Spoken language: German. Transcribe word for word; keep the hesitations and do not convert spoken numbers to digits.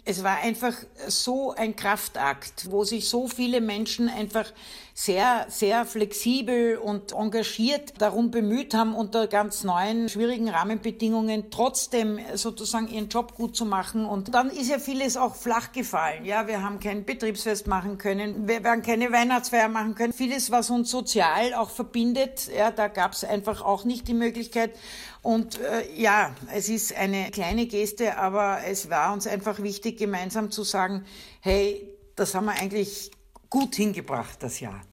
Es war einfach so ein Kraftakt, wo sich so viele Menschen einfach sehr, sehr flexibel und engagiert darum bemüht haben, unter ganz neuen, schwierigen Rahmenbedingungen trotzdem sozusagen ihren Job gut zu machen. Und dann ist ja vieles auch flach gefallen. Ja, wir haben kein Betriebsfest machen können, wir werden keine Weihnachtsfeier machen können. Vieles, was uns sozial auch verbindet, ja, da gab es einfach auch nicht die Möglichkeit. Und äh, ja, es ist eine kleine Geste, aber es war uns einfach wichtig, gemeinsam zu sagen, hey, das haben wir eigentlich gut hingebracht, das Jahr.